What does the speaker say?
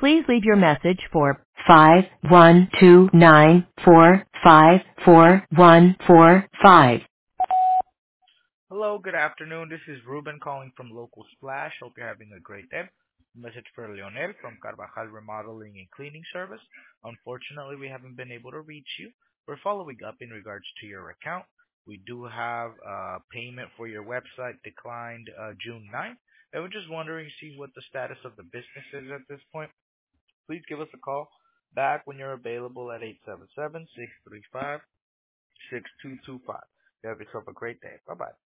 Please leave your message for 5129454145. Hello, good afternoon. This is Ruben calling from Local Splash. Hope you're having a great day. Message for Leonel from Carvajal Remodeling and Cleaning Service. Unfortunately, we haven't been able to reach you. We're following up in regards to your account. We do have payment for your website declined June 9th. And we're just wondering, see what the status of the business is at this point. Please give us a call back when you're available at 877-635-6225. You have yourself a great day. Bye-bye.